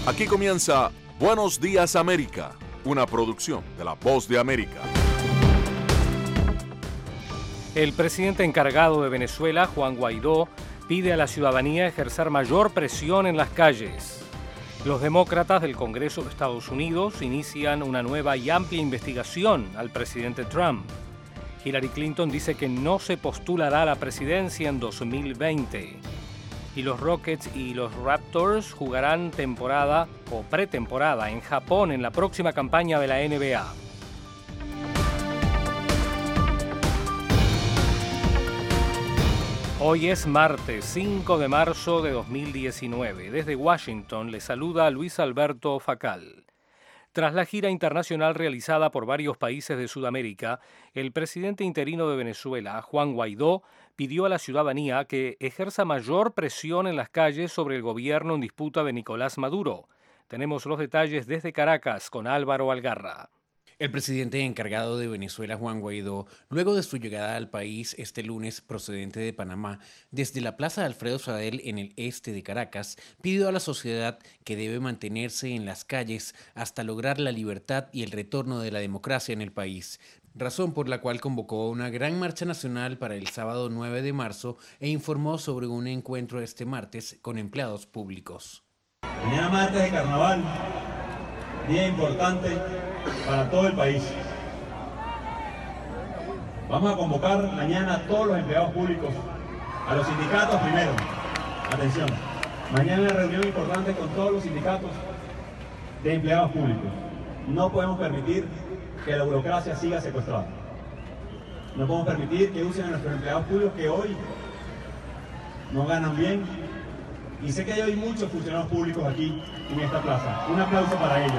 Aquí comienza Buenos Días América, una producción de La Voz de América. El presidente encargado de Venezuela, Juan Guaidó, pide a la ciudadanía ejercer mayor presión en las calles. Los demócratas del Congreso de Estados Unidos inician una nueva y amplia investigación al presidente Trump. Hillary Clinton dice que no se postulará a la presidencia en 2020. Y los Rockets y los Raptors jugarán temporada o pretemporada en Japón en la próxima campaña de la NBA. Hoy es martes 5 de marzo de 2019. Desde Washington le saluda Luis Alberto Facal. Tras la gira internacional realizada por varios países de Sudamérica, el presidente interino de Venezuela, Juan Guaidó, pidió a la ciudadanía que ejerza mayor presión en las calles sobre el gobierno en disputa de Nicolás Maduro. Tenemos los detalles desde Caracas con Álvaro Algarra. El presidente encargado de Venezuela, Juan Guaidó, luego de su llegada al país este lunes procedente de Panamá, desde la Plaza Alfredo Sadel en el este de Caracas, pidió a la sociedad que debe mantenerse en las calles hasta lograr la libertad y el retorno de la democracia en el país, razón por la cual convocó una gran marcha nacional para el sábado 9 de marzo e informó sobre un encuentro este martes con empleados públicos. Mañana martes de carnaval, día importante para todo el país. Vamos a convocar mañana a todos los empleados públicos, a los sindicatos primero. Atención, mañana una reunión importante con todos los sindicatos de empleados públicos. No podemos permitir que la burocracia siga secuestrada. No podemos permitir que usen a nuestros empleados públicos que hoy no ganan bien. Y sé que hay hoy muchos funcionarios públicos aquí en esta plaza. Un aplauso para ellos.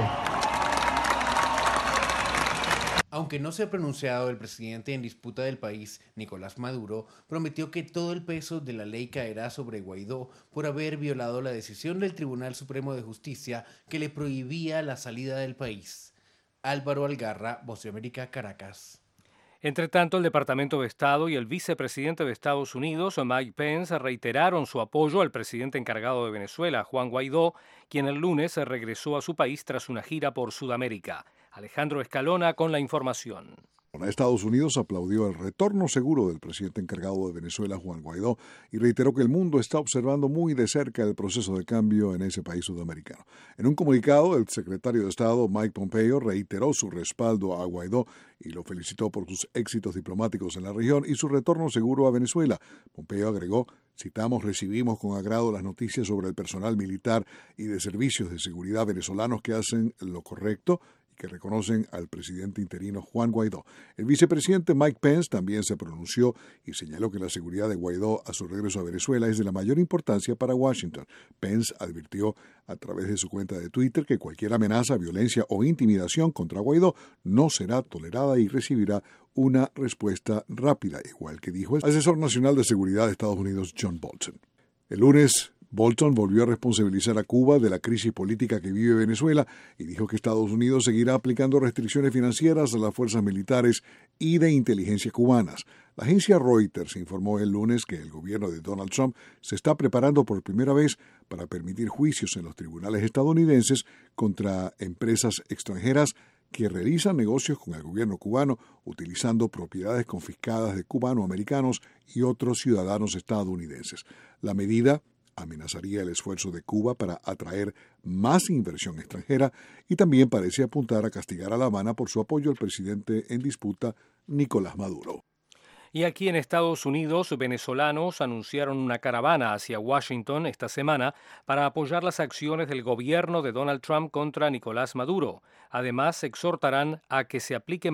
Aunque no se ha pronunciado, el presidente en disputa del país, Nicolás Maduro, prometió que todo el peso de la ley caerá sobre Guaidó por haber violado la decisión del Tribunal Supremo de Justicia que le prohibía la salida del país. Álvaro Algarra, Voz de América, Caracas. Entre tanto, el Departamento de Estado y el vicepresidente de Estados Unidos, Mike Pence, reiteraron su apoyo al presidente encargado de Venezuela, Juan Guaidó, quien el lunes regresó a su país tras una gira por Sudamérica. Alejandro Escalona con la información. Estados Unidos aplaudió el retorno seguro del presidente encargado de Venezuela, Juan Guaidó, y reiteró que el mundo está observando muy de cerca el proceso de cambio en ese país sudamericano. En un comunicado, el secretario de Estado, Mike Pompeo, reiteró su respaldo a Guaidó y lo felicitó por sus éxitos diplomáticos en la región y su retorno seguro a Venezuela. Pompeo agregó: citamos, recibimos con agrado las noticias sobre el personal militar y de servicios de seguridad venezolanos que hacen lo correcto, que reconocen al presidente interino Juan Guaidó. El vicepresidente Mike Pence también se pronunció y señaló que la seguridad de Guaidó a su regreso a Venezuela es de la mayor importancia para Washington. Pence advirtió a través de su cuenta de Twitter que cualquier amenaza, violencia o intimidación contra Guaidó no será tolerada y recibirá una respuesta rápida, igual que dijo el asesor nacional de seguridad de Estados Unidos, John Bolton. El lunes, Bolton volvió a responsabilizar a Cuba de la crisis política que vive Venezuela y dijo que Estados Unidos seguirá aplicando restricciones financieras a las fuerzas militares y de inteligencia cubanas. La agencia Reuters informó el lunes que el gobierno de Donald Trump se está preparando por primera vez para permitir juicios en los tribunales estadounidenses contra empresas extranjeras que realizan negocios con el gobierno cubano utilizando propiedades confiscadas de cubanoamericanos y otros ciudadanos estadounidenses. La medida amenazaría el esfuerzo de Cuba para atraer más inversión extranjera y también parece apuntar a castigar a La Habana por su apoyo al presidente en disputa, Nicolás Maduro. Y aquí en Estados Unidos, venezolanos anunciaron una caravana hacia Washington esta semana para apoyar las acciones del gobierno de Donald Trump contra Nicolás Maduro. Además, exhortarán a que se aplique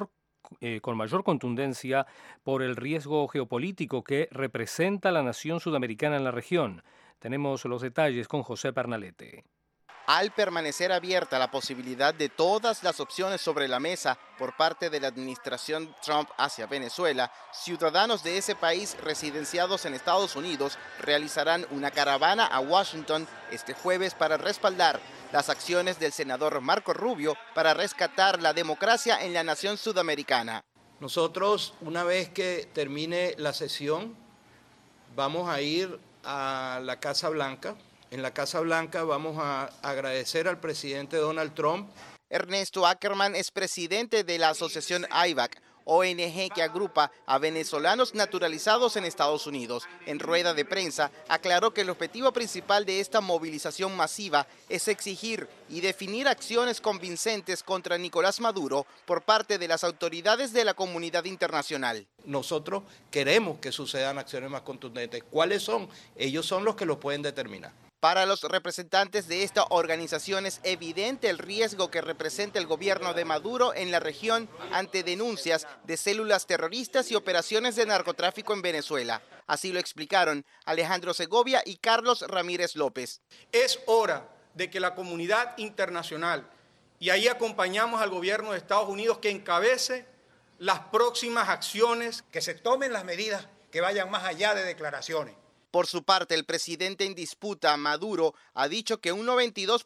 con mayor contundencia por el riesgo geopolítico que representa la nación sudamericana en la región. Tenemos los detalles con José Pernalete. Al permanecer abierta la posibilidad de todas las opciones sobre la mesa por parte de la administración Trump hacia Venezuela, ciudadanos de ese país residenciados en Estados Unidos realizarán una caravana a Washington este jueves para respaldar las acciones del senador Marco Rubio para rescatar la democracia en la nación sudamericana. Nosotros, una vez que termine la sesión, vamos a ir a la Casa Blanca en la Casa Blanca vamos a agradecer al presidente Donald Trump. Ernesto Ackerman es presidente de la asociación AIVAC, ONG que agrupa a venezolanos naturalizados en Estados Unidos. En rueda de prensa aclaró que el objetivo principal de esta movilización masiva es exigir y definir acciones convincentes contra Nicolás Maduro por parte de las autoridades de la comunidad internacional. Nosotros queremos que sucedan acciones más contundentes. ¿Cuáles son? Ellos son los que lo pueden determinar. Para los representantes de esta organización es evidente el riesgo que representa el gobierno de Maduro en la región ante denuncias de células terroristas y operaciones de narcotráfico en Venezuela. Así lo explicaron Alejandro Segovia y Carlos Ramírez López. Es hora de que la comunidad internacional, y ahí acompañamos al gobierno de Estados Unidos, que encabece las próximas acciones, que se tomen las medidas que vayan más allá de declaraciones. Por su parte, el presidente en disputa, Maduro, ha dicho que un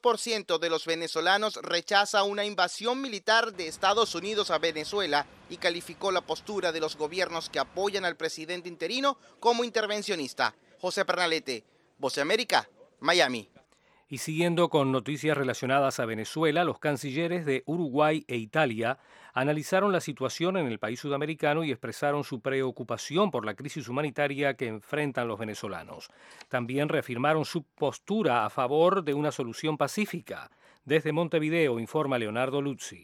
92% de los venezolanos rechaza una invasión militar de Estados Unidos a Venezuela y calificó la postura de los gobiernos que apoyan al presidente interino como intervencionista. José Pernalete, Voz de América, Miami. Y siguiendo con noticias relacionadas a Venezuela, los cancilleres de Uruguay e Italia analizaron la situación en el país sudamericano y expresaron su preocupación por la crisis humanitaria que enfrentan los venezolanos. También reafirmaron su postura a favor de una solución pacífica. Desde Montevideo informa Leonardo Luzzi.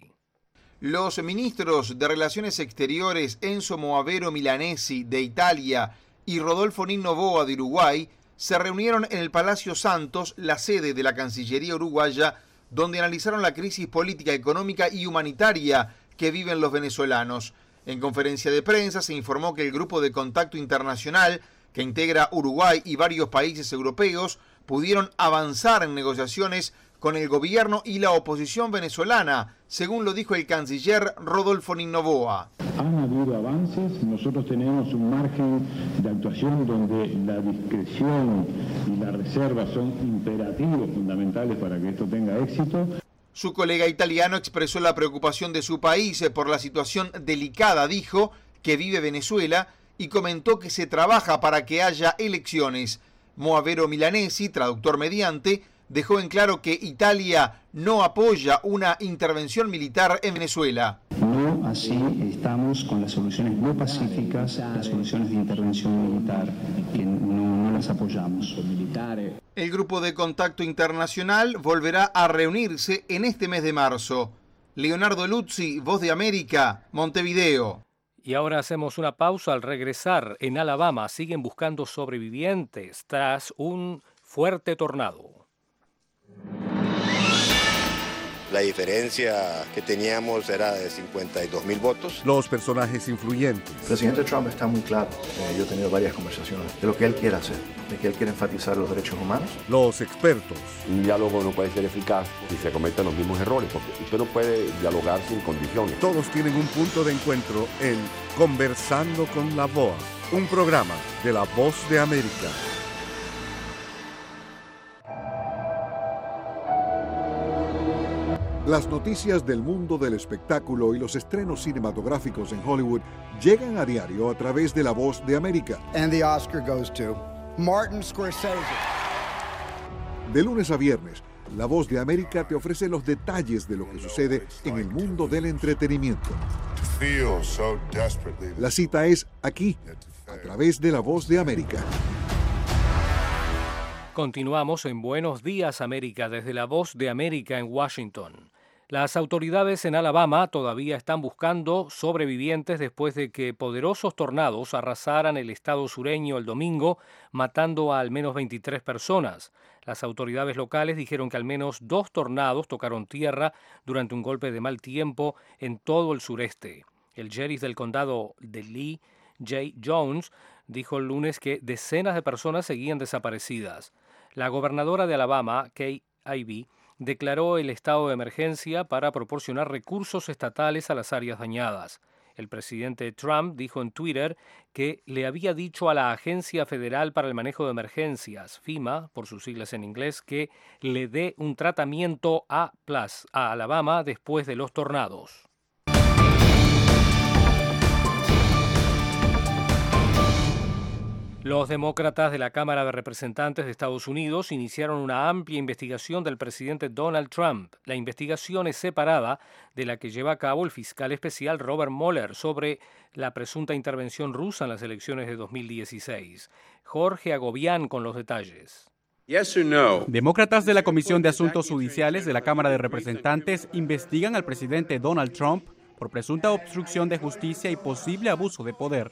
Los ministros de Relaciones Exteriores Enzo Moavero Milanesi de Italia y Rodolfo Noboa de Uruguay se reunieron en el Palacio Santos, la sede de la Cancillería uruguaya, donde analizaron la crisis política, económica y humanitaria que viven los venezolanos. En conferencia de prensa se informó que el Grupo de Contacto Internacional, que integra Uruguay y varios países europeos, pudieron avanzar en negociaciones con el gobierno y la oposición venezolana, según lo dijo el canciller Rodolfo Noboa. Han habido avances, nosotros tenemos un margen de actuación donde la discreción y la reserva son imperativos fundamentales para que esto tenga éxito. Su colega italiano expresó la preocupación de su país por la situación delicada, dijo, que vive Venezuela y comentó que se trabaja para que haya elecciones. Moavero Milanesi, traductor mediante, dejó en claro que Italia no apoya una intervención militar en Venezuela. No así estamos con las soluciones no pacíficas, las soluciones de intervención militar, que no las apoyamos. El Grupo de Contacto Internacional volverá a reunirse en este mes de marzo. Leonardo Luzzi, Voz de América, Montevideo. Y ahora hacemos una pausa. Al regresar, en Alabama siguen buscando sobrevivientes tras un fuerte tornado. La diferencia que teníamos era de 52.000 votos. Los personajes influyentes. El presidente Trump está muy claro. Yo he tenido varias conversaciones de lo que él quiere hacer, de que él quiere enfatizar los derechos humanos. Los expertos. Un diálogo no puede ser eficaz si se cometen los mismos errores, porque usted no puede dialogar sin condiciones. Todos tienen un punto de encuentro en Conversando con la VOA, un programa de La Voz de América. Las noticias del mundo del espectáculo y los estrenos cinematográficos en Hollywood llegan a diario a través de La Voz de América. And the Oscar goes to Martin Scorsese. De lunes a viernes, La Voz de América te ofrece los detalles de lo que sucede en el mundo del entretenimiento. La cita es aquí, a través de La Voz de América. Continuamos en Buenos Días América desde La Voz de América en Washington. Las autoridades en Alabama todavía están buscando sobrevivientes después de que poderosos tornados arrasaran el estado sureño el domingo, matando a al menos 23 personas. Las autoridades locales dijeron que al menos 2 tornados tocaron tierra durante un golpe de mal tiempo en todo el sureste. El sheriff del condado de Lee, Jay Jones, dijo el lunes que decenas de personas seguían desaparecidas. La gobernadora de Alabama, Kay Ivey, declaró el estado de emergencia para proporcionar recursos estatales a las áreas dañadas. El presidente Trump dijo en Twitter que le había dicho a la Agencia Federal para el Manejo de Emergencias, FEMA, por sus siglas en inglés, que le dé un tratamiento A+ a Alabama después de los tornados. Los demócratas de la Cámara de Representantes de Estados Unidos iniciaron una amplia investigación del presidente Donald Trump. La investigación es separada de la que lleva a cabo el fiscal especial Robert Mueller sobre la presunta intervención rusa en las elecciones de 2016. Jorge Agobián con los detalles. Demócratas de la Comisión de Asuntos Judiciales de la Cámara de Representantes investigan al presidente Donald Trump por presunta obstrucción de justicia y posible abuso de poder.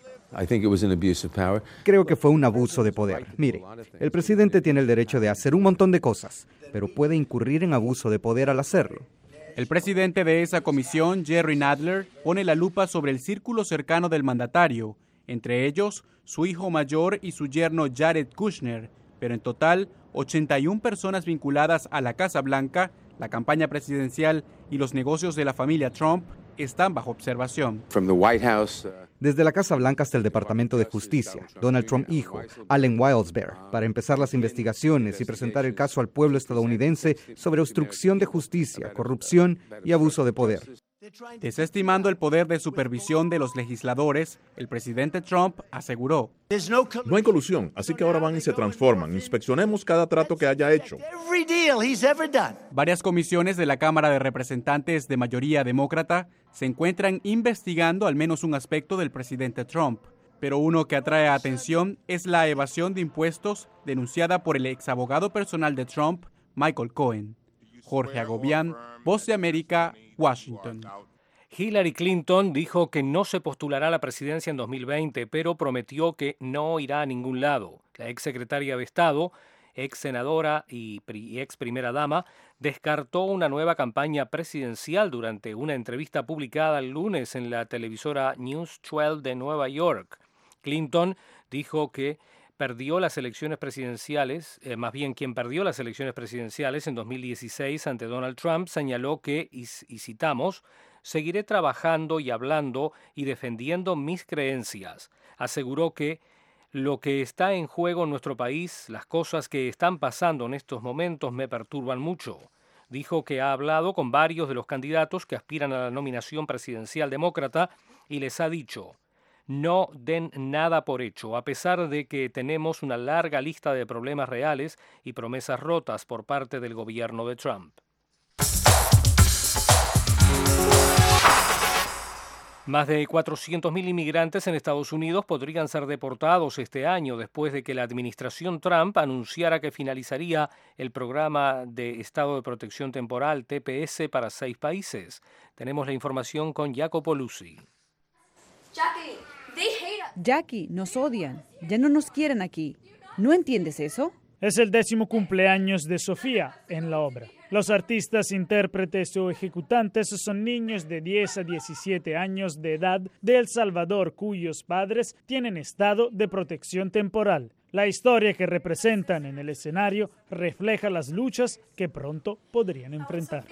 Creo que fue un abuso de poder. Mire, el presidente tiene el derecho de hacer un montón de cosas, pero puede incurrir en abuso de poder al hacerlo. El presidente de esa comisión, Jerry Nadler, pone la lupa sobre el círculo cercano del mandatario, entre ellos su hijo mayor y su yerno Jared Kushner, pero en total 81 personas vinculadas a la Casa Blanca, la campaña presidencial y los negocios de la familia Trump están bajo observación. Desde la Casa Blanca hasta el Departamento de Justicia, Donald Trump hijo, Allen Weisselberg, para empezar las investigaciones y presentar el caso al pueblo estadounidense sobre obstrucción de justicia, corrupción y abuso de poder. Desestimando el poder de supervisión de los legisladores, el presidente Trump aseguró: no hay colusión, así que ahora van y se transforman. Inspeccionemos cada trato que haya hecho. Varias comisiones de la Cámara de Representantes de mayoría demócrata se encuentran investigando al menos un aspecto del presidente Trump, pero uno que atrae atención es la evasión de impuestos denunciada por el exabogado personal de Trump, Michael Cohen. Jorge Agobián, Voz de América, Washington. Hillary Clinton dijo que no se postulará a la presidencia en 2020, pero prometió que no irá a ningún lado. La exsecretaria de Estado, ex senadora y ex primera dama, descartó una nueva campaña presidencial durante una entrevista publicada el lunes en la televisora News 12 de Nueva York. Clinton dijo que perdió las elecciones presidenciales, quien perdió las elecciones presidenciales en 2016 ante Donald Trump, señaló que, y citamos, seguiré trabajando y hablando y defendiendo mis creencias. Aseguró que lo que está en juego en nuestro país, las cosas que están pasando en estos momentos me perturban mucho. Dijo que ha hablado con varios de los candidatos que aspiran a la nominación presidencial demócrata y les ha dicho: no den nada por hecho, a pesar de que tenemos una larga lista de problemas reales y promesas rotas por parte del gobierno de Trump. Más de 400.000 inmigrantes en Estados Unidos podrían ser deportados este año después de que la administración Trump anunciara que finalizaría el programa de Estado de Protección Temporal, TPS, para 6 países. Tenemos la información con Jacopo Luzzi. Jackie, nos odian. Ya no nos quieren aquí. ¿No entiendes eso? Es el 10º cumpleaños de Sofía en la obra. Los artistas, intérpretes o ejecutantes son niños de 10 a 17 años de edad de El Salvador cuyos padres tienen estado de protección temporal. La historia que representan en el escenario refleja las luchas que pronto podrían enfrentar.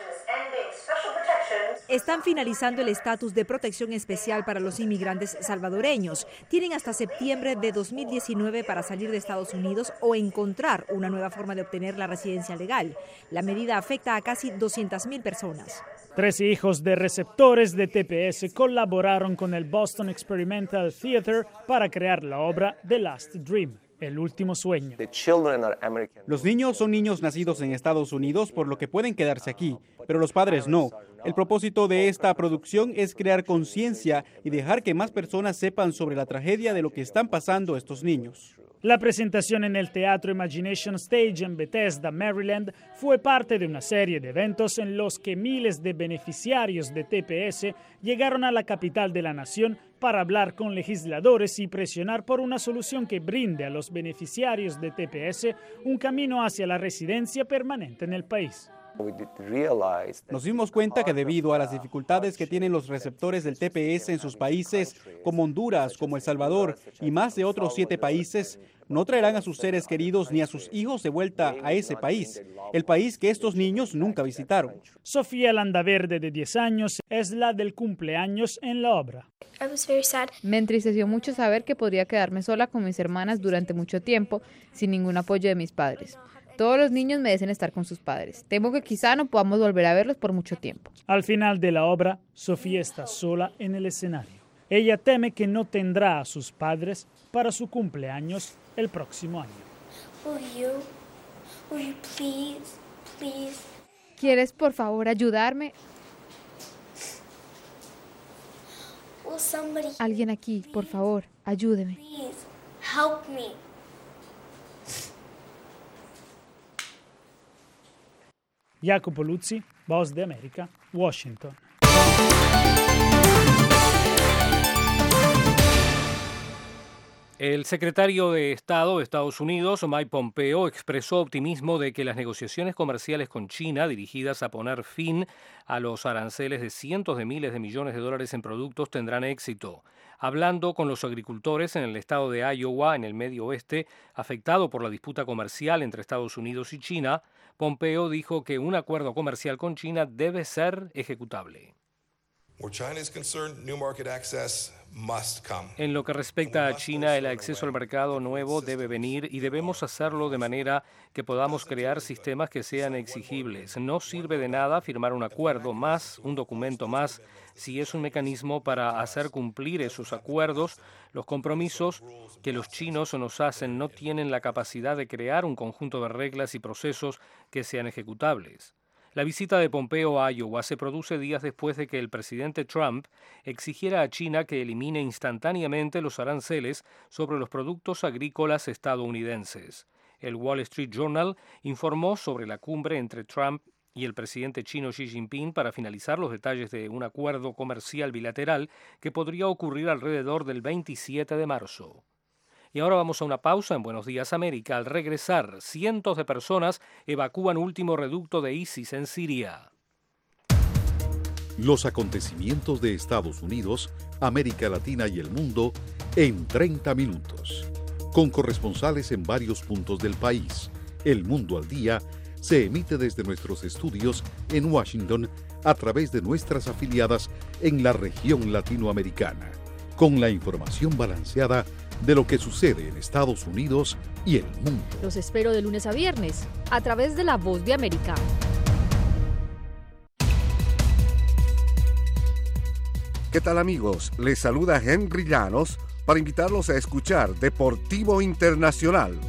Están finalizando el estatus de protección especial para los inmigrantes salvadoreños. Tienen hasta septiembre de 2019 para salir de Estados Unidos o encontrar una nueva forma de obtener la residencia legal. La medida afecta a casi 200.000 personas. 3 hijos de receptores de TPS colaboraron con el Boston Experimental Theater para crear la obra The Last Dream, el último sueño. Los niños son niños nacidos en Estados Unidos, por lo que pueden quedarse aquí, pero los padres no. El propósito de esta producción es crear conciencia y dejar que más personas sepan sobre la tragedia de lo que están pasando estos niños. La presentación en el Teatro Imagination Stage en Bethesda, Maryland, fue parte de una serie de eventos en los que miles de beneficiarios de TPS llegaron a la capital de la nación para hablar con legisladores y presionar por una solución que brinde a los beneficiarios de TPS un camino hacia la residencia permanente en el país. Nos dimos cuenta que debido a las dificultades que tienen los receptores del TPS en sus países, como Honduras, como El Salvador y más de otros 7 países, no traerán a sus seres queridos ni a sus hijos de vuelta a ese país, el país que estos niños nunca visitaron. Sofía Landaverde, de 10 años, es la del cumpleaños en la obra. Me entristeció mucho saber que podría quedarme sola con mis hermanas durante mucho tiempo, sin ningún apoyo de mis padres. Todos los niños merecen estar con sus padres. Temo que quizá no podamos volver a verlos por mucho tiempo. Al final de la obra, Sofía está sola en el escenario. Ella teme que no tendrá a sus padres para su cumpleaños el próximo año. Will you please? ¿Quieres por favor ayudarme? Alguien aquí, por favor, ayúdeme. Please, help me. Jacopo Luzzi, Voz de América, Washington. El secretario de Estado de Estados Unidos, Mike Pompeo, expresó optimismo de que las negociaciones comerciales con China, dirigidas a poner fin a los aranceles de cientos de miles de millones de dólares en productos, tendrán éxito. Hablando con los agricultores en el estado de Iowa, en el Medio Oeste, afectado por la disputa comercial entre Estados Unidos y China, Pompeo dijo que un acuerdo comercial con China debe ser ejecutable. En lo que respecta a China, el acceso al mercado nuevo debe venir y debemos hacerlo de manera que podamos crear sistemas que sean exigibles. No sirve de nada firmar un acuerdo más, un documento más, si es un mecanismo para hacer cumplir esos acuerdos. Los compromisos que los chinos nos hacen no tienen la capacidad de crear un conjunto de reglas y procesos que sean ejecutables. La visita de Pompeo a Iowa se produce días después de que el presidente Trump exigiera a China que elimine instantáneamente los aranceles sobre los productos agrícolas estadounidenses. El Wall Street Journal informó sobre la cumbre entre Trump y el presidente chino Xi Jinping para finalizar los detalles de un acuerdo comercial bilateral que podría ocurrir alrededor del 27 de marzo. Y ahora vamos a una pausa en Buenos Días América. Al regresar, cientos de personas evacúan último reducto de ISIS en Siria. Los acontecimientos de Estados Unidos, América Latina y el mundo en 30 minutos. Con corresponsales en varios puntos del país. El Mundo al Día se emite desde nuestros estudios en Washington a través de nuestras afiliadas en la región latinoamericana. Con la información balanceada de lo que sucede en Estados Unidos y el mundo. Los espero de lunes a viernes, a través de La Voz de América. ¿Qué tal, amigos? Les saluda Henry Llanos para invitarlos a escuchar Deportivo Internacional.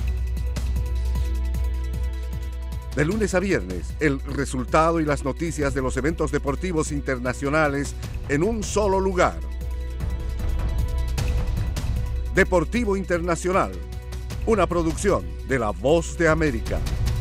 De lunes a viernes, el resultado y las noticias de los eventos deportivos internacionales en un solo lugar. Deportivo Internacional, una producción de La Voz de América.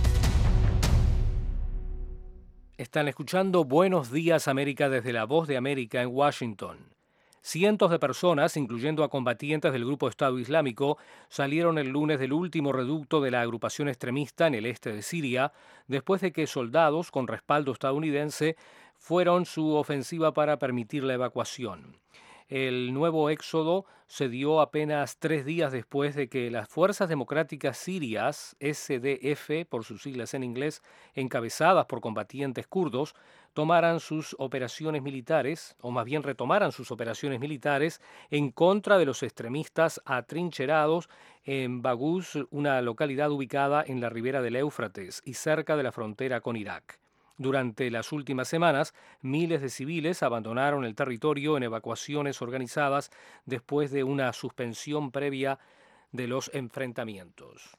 Están escuchando Buenos Días América desde La Voz de América en Washington. Cientos de personas, incluyendo a combatientes del grupo Estado Islámico, salieron el lunes del último reducto de la agrupación extremista en el este de Siria, después de que soldados con respaldo estadounidense fueron su ofensiva para permitir la evacuación. El nuevo éxodo se dio apenas 3 días después de que las Fuerzas Democráticas Sirias, SDF por sus siglas en inglés, encabezadas por combatientes kurdos, tomaran sus operaciones militares, o más bien retomaran sus operaciones militares, en contra de los extremistas atrincherados en Baghouz, una localidad ubicada en la ribera del Éufrates y cerca de la frontera con Irak. Durante las últimas semanas, miles de civiles abandonaron el territorio en evacuaciones organizadas después de una suspensión previa de los enfrentamientos.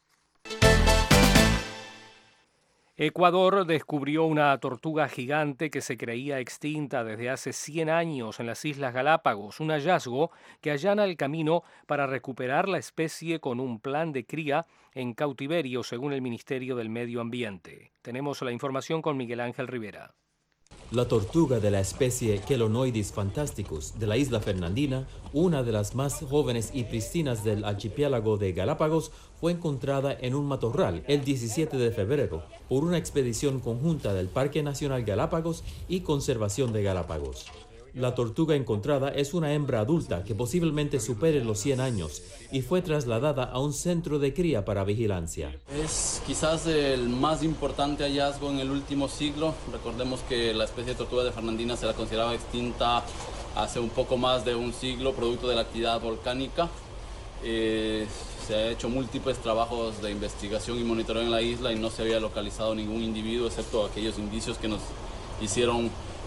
Ecuador descubrió una tortuga gigante que se creía extinta desde hace 100 años en las Islas Galápagos, un hallazgo que allana el camino para recuperar la especie con un plan de cría en cautiverio, según el Ministerio del Medio Ambiente. Tenemos la información con Miguel Ángel Rivera. La tortuga de la especie Chelonoidis fantasticus de la isla Fernandina, una de las más jóvenes y pristinas del archipiélago de Galápagos, fue encontrada en un matorral el 17 de febrero por una expedición conjunta del Parque Nacional Galápagos y Conservación de Galápagos. La tortuga encontrada es una hembra adulta que posiblemente supere los 100 años y fue trasladada a un centro de cría para vigilancia. Es quizás el más importante hallazgo en el último siglo. Recordemos que la especie de tortuga de Fernandina se la consideraba extinta hace un poco más de un siglo, producto de la actividad volcánica. Se ha hecho múltiples trabajos de investigación y monitoreo en la isla y no se había localizado ningún individuo, excepto aquellos indicios que nos hicieron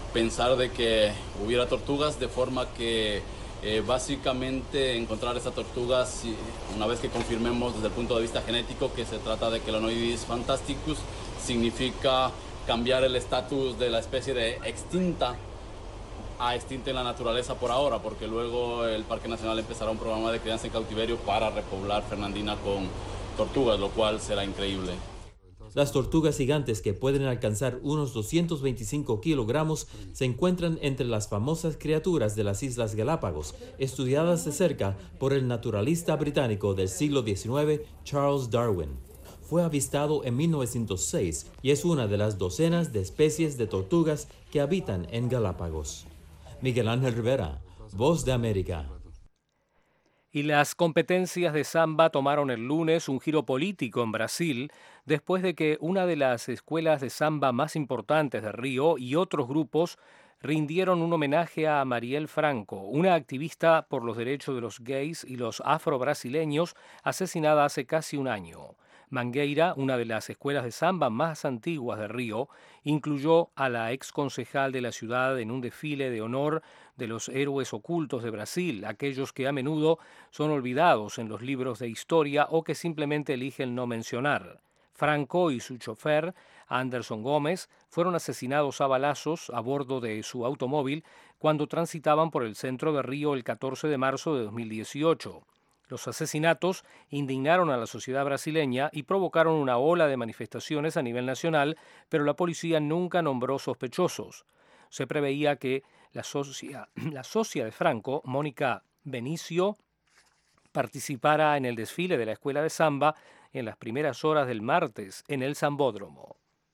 pensar de que hubiera tortugas, de forma que básicamente encontrar esas tortugas, una vez que confirmemos desde el punto de vista genético que se trata de Chelonoidis fantasticus, significa cambiar el estatus de la especie de extinta a extinta en la naturaleza por ahora, porque luego el Parque Nacional empezará un programa de crianza en cautiverio para repoblar Fernandina con tortugas, lo cual será increíble. Las tortugas gigantes, que pueden alcanzar unos 225 kilogramos, se encuentran entre las famosas criaturas de las Islas Galápagos, estudiadas de cerca por el naturalista británico del siglo XIX, Charles Darwin. Fue avistado en 1906 y es una de las docenas de especies de tortugas que habitan en Galápagos. Miguel Ángel Rivera, Voz de América. Y las competencias de samba tomaron el lunes un giro político en Brasil después de que una de las escuelas de samba más importantes de Río y otros grupos rindieron un homenaje a Marielle Franco, una activista por los derechos de los gays y los afro-brasileños asesinada hace casi un año. Mangueira, una de las escuelas de samba más antiguas de Río, incluyó a la ex concejal de la ciudad en un desfile de honor de los héroes ocultos de Brasil, aquellos que a menudo son olvidados en los libros de historia o que simplemente eligen no mencionar. Franco y su chofer, Anderson Gómez, fueron asesinados a balazos a bordo de su automóvil cuando transitaban por el centro de Río el 14 de marzo de 2018. Los asesinatos indignaron a la sociedad brasileña y provocaron una ola de manifestaciones a nivel nacional, pero la policía nunca nombró sospechosos. Se preveía que la socia de Franco, Mónica Benicio, participara en el desfile de la escuela de samba en las primeras horas del martes en el Sambódromo.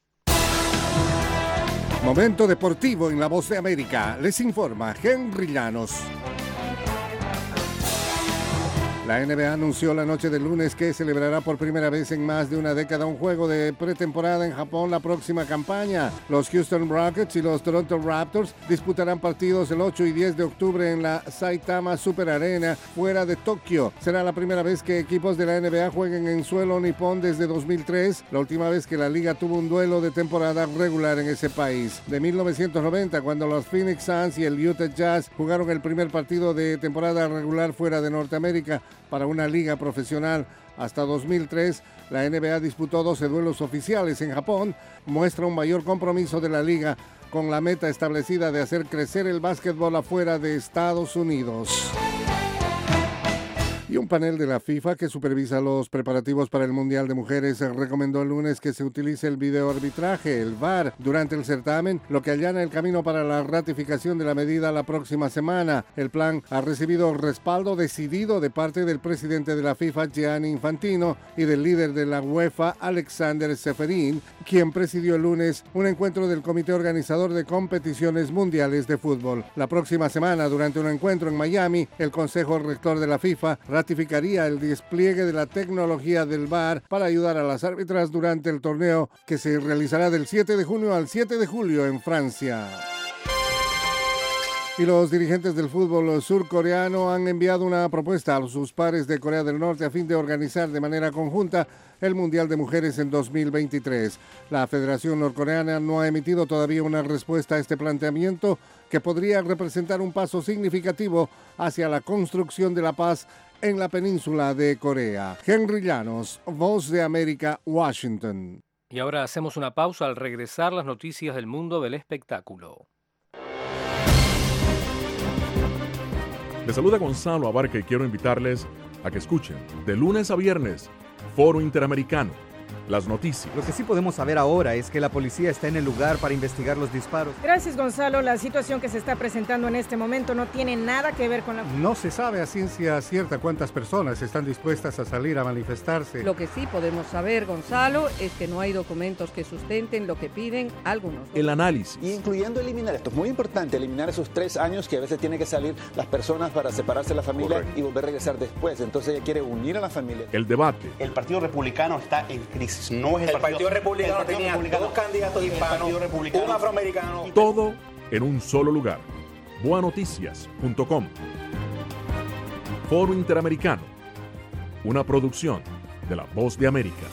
Momento deportivo en La Voz de América. Les informa Henry Llanos. La NBA anunció la noche del lunes que celebrará por primera vez en más de una década un juego de pretemporada en Japón la próxima campaña. Los Houston Rockets y los Toronto Raptors disputarán partidos el 8 y 10 de octubre en la Saitama Super Arena fuera de Tokio. Será la primera vez que equipos de la NBA jueguen en suelo nipón desde 2003, la última vez que la liga tuvo un duelo de temporada regular en ese país. De 1990, cuando los Phoenix Suns y el Utah Jazz jugaron el primer partido de temporada regular fuera de Norteamérica para una liga profesional. Hasta 2003, la NBA disputó 12 duelos oficiales en Japón, muestra un mayor compromiso de la liga con la meta establecida de hacer crecer el básquetbol afuera de Estados Unidos. Y un panel de la FIFA que supervisa los preparativos para el Mundial de Mujeres recomendó el lunes que se utilice el videoarbitraje, el VAR, durante el certamen, lo que allana el camino para la ratificación de la medida la próxima semana. El plan ha recibido respaldo decidido de parte del presidente de la FIFA, Gianni Infantino, y del líder de la UEFA, Alexander Seferin, quien presidió el lunes un encuentro del comité organizador de competiciones mundiales de fútbol. La próxima semana, durante un encuentro en Miami, el Consejo Rector de la FIFA ratificaría el despliegue de la tecnología del VAR para ayudar a las árbitras durante el torneo que se realizará del 7 de junio al 7 de julio en Francia. Y los dirigentes del fútbol surcoreano han enviado una propuesta a sus pares de Corea del Norte a fin de organizar de manera conjunta el Mundial de Mujeres en 2023. La Federación Norcoreana no ha emitido todavía una respuesta a este planteamiento que podría representar un paso significativo hacia la construcción de la paz en la península de Corea. Henry Llanos, Voz de América, Washington. Y ahora hacemos una pausa. Al regresar, las noticias del mundo del espectáculo. Les saluda Gonzalo Abarca y quiero invitarles a que escuchen de lunes a viernes Foro Interamericano, las noticias. Lo que sí podemos saber ahora es que la policía está en el lugar para investigar los disparos. Gracias, Gonzalo. La situación que se está presentando en este momento no tiene nada que ver con la... No se sabe a ciencia cierta cuántas personas están dispuestas a salir a manifestarse. Lo que sí podemos saber, Gonzalo, es que no hay documentos que sustenten lo que piden algunos. El análisis. Incluyendo eliminar, esto es muy importante, eliminar esos 3 años que a veces tienen que salir las personas para separarse de la familia. Correcto. Y volver a regresar después. Entonces ella quiere unir a la familia. El debate. El Partido Republicano está en crisis. No es el Partido Republicano tenía 2 candidatos hispanos, un afroamericano. Todo en un solo lugar. boanoticias.com. Foro Interamericano, una producción de La Voz de América.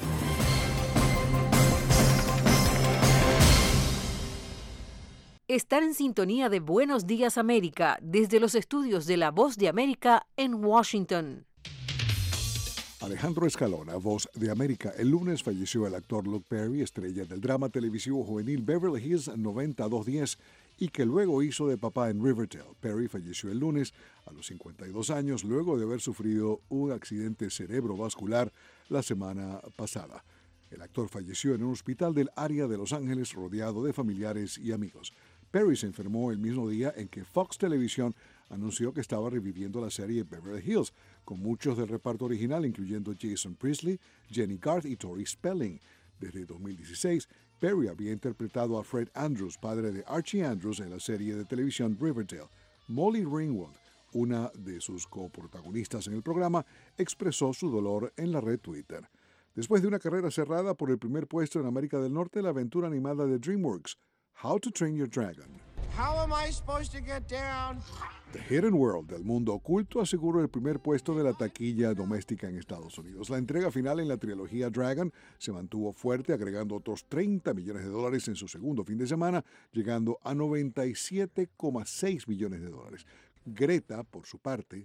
Están en sintonía de Buenos Días América desde los estudios de La Voz de América en Washington. Alejandro Escalona, Voz de América. El lunes falleció el actor Luke Perry, estrella del drama televisivo juvenil Beverly Hills 90210 y que luego hizo de papá en Riverdale. Perry falleció el lunes a los 52 años luego de haber sufrido un accidente cerebrovascular la semana pasada. El actor falleció en un hospital del área de Los Ángeles rodeado de familiares y amigos. Perry se enfermó el mismo día en que Fox Televisión anunció que estaba reviviendo la serie Beverly Hills, con muchos del reparto original, incluyendo Jason Priestley, Jenny Garth y Tori Spelling. Desde 2016, Perry había interpretado a Fred Andrews, padre de Archie Andrews, en la serie de televisión Riverdale. Molly Ringwald, una de sus coprotagonistas en el programa, expresó su dolor en la red Twitter. Después de una carrera cerrada por el primer puesto en América del Norte, la aventura animada de DreamWorks, How to Train Your Dragon. How am I supposed to get down? The Hidden World del mundo oculto aseguró el primer puesto de la taquilla doméstica en Estados Unidos. La entrega final en la trilogía Dragon se mantuvo fuerte, agregando otros $30 millones en su segundo fin de semana, llegando a $97,6 millones. Greta, por su parte,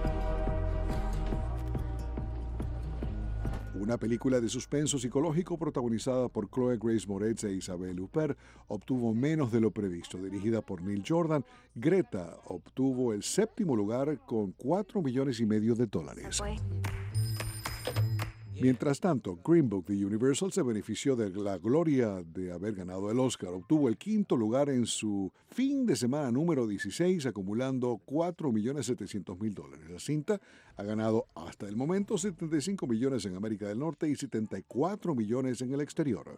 una película de suspenso psicológico protagonizada por Chloe Grace Moretz e Isabelle Huppert, obtuvo menos de lo previsto. Dirigida por Neil Jordan, Greta obtuvo el 7º lugar con $4,5 millones. Mientras tanto, Green Book de Universal se benefició de la gloria de haber ganado el Oscar. Obtuvo el 5º lugar en su fin de semana número 16, acumulando $4,700,000. La cinta ha ganado hasta el momento 75 millones en América del Norte y 74 millones en el exterior.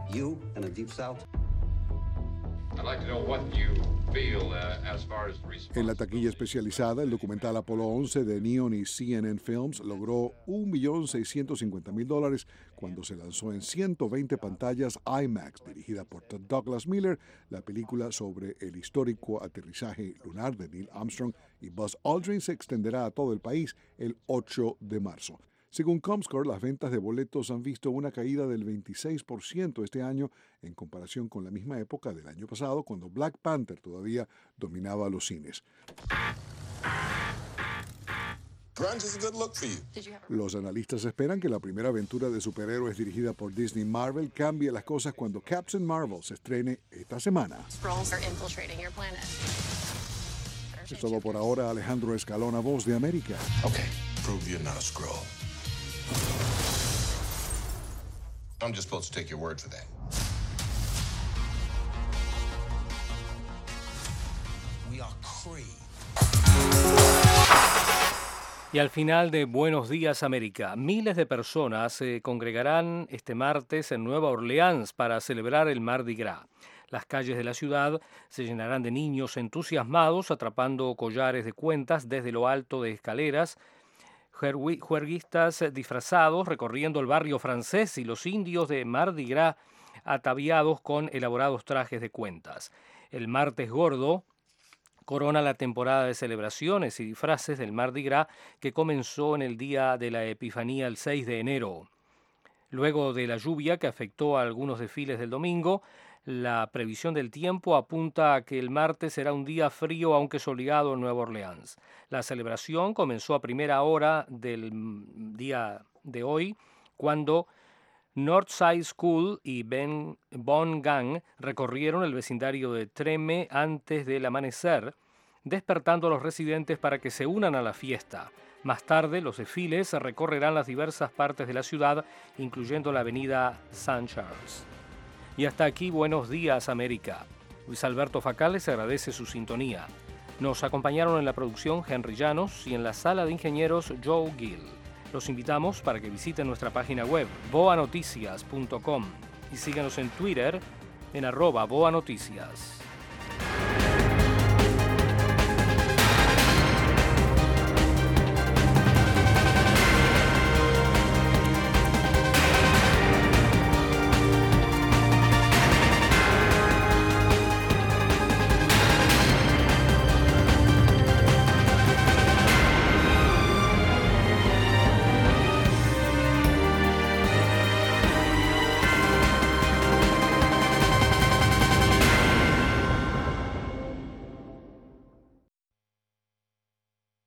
En la taquilla especializada, el documental Apolo 11 de Neon y CNN Films logró $1,650,000 cuando se lanzó en 120 pantallas IMAX, dirigida por Todd Douglas Miller. La película sobre el histórico aterrizaje lunar de Neil Armstrong y Buzz Aldrin se extenderá a todo el país el 8 de marzo. Según Comscore, las ventas de boletos han visto una caída del 26% este año en comparación con la misma época del año pasado, cuando Black Panther todavía dominaba los cines. Los analistas esperan que la primera aventura de superhéroes dirigida por Disney Marvel cambie las cosas cuando Captain Marvel se estrene esta semana. Es todo por ahora. Alejandro Escalona, Voz de América. Okay, prove you're not a Skrull. I'm just supposed to take your word for that. We are Kree. Y al final de Buenos Días América, miles de personas se congregarán este martes en Nueva Orleans para celebrar el Mardi Gras. Las calles de la ciudad se llenarán de niños entusiasmados atrapando collares de cuentas desde lo alto de escaleras, juerguistas disfrazados recorriendo el barrio francés y los indios de Mardi Gras ataviados con elaborados trajes de cuentas. El martes gordo corona la temporada de celebraciones y disfraces del Mardi Gras que comenzó en el día de la Epifanía el 6 de enero. Luego de la lluvia que afectó a algunos desfiles del domingo, la previsión del tiempo apunta a que el martes será un día frío aunque soleado en Nueva Orleans. La celebración comenzó a primera hora del día de hoy, cuando Northside School y Bon Gang recorrieron el vecindario de Treme antes del amanecer, despertando a los residentes para que se unan a la fiesta. Más tarde, los desfiles recorrerán las diversas partes de la ciudad, incluyendo la avenida St. Charles. Y hasta aquí, Buenos Días, América. Luis Alberto Facal les agradece su sintonía. Nos acompañaron en la producción Henry Llanos y en la sala de ingenieros Joe Gill. Los invitamos para que visiten nuestra página web, boanoticias.com, y síganos en Twitter en @boanoticias.